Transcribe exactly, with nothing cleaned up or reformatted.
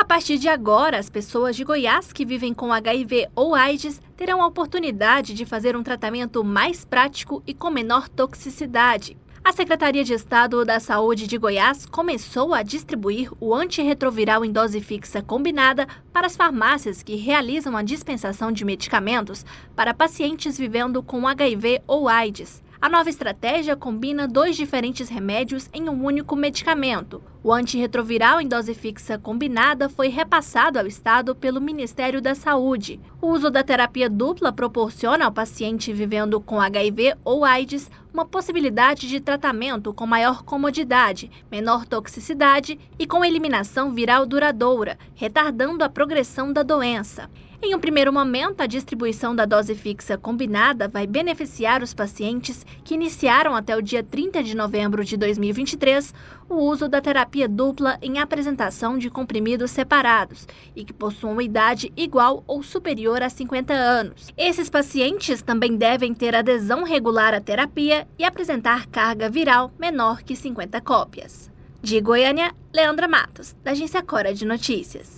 partir de agora, as pessoas de Goiás que vivem com H I V ou AIDS terão a oportunidade de fazer um tratamento mais prático e com menor toxicidade. A Secretaria de Estado da Saúde de Goiás começou a distribuir o antirretroviral em dose fixa combinada para as farmácias que realizam a dispensação de medicamentos para pacientes vivendo com H I V ou AIDS. A nova estratégia combina dois diferentes remédios em um único medicamento. O antirretroviral em dose fixa combinada foi repassado ao Estado pelo Ministério da Saúde. O uso da terapia dupla proporciona ao paciente vivendo com H I V ou AIDS uma possibilidade de tratamento com maior comodidade, menor toxicidade e com eliminação viral duradoura, retardando a progressão da doença. Em um primeiro momento, a distribuição da dose fixa combinada vai beneficiar os pacientes que iniciaram até o dia trinta de novembro de dois mil e vinte e três o uso da terapia dupla em apresentação de comprimidos separados e que possuam idade igual ou superior a cinquenta anos. Esses pacientes também devem ter adesão regular à terapia e apresentar carga viral menor que cinquenta cópias. De Goiânia, Leandra Matos, da Agência Cora de Notícias.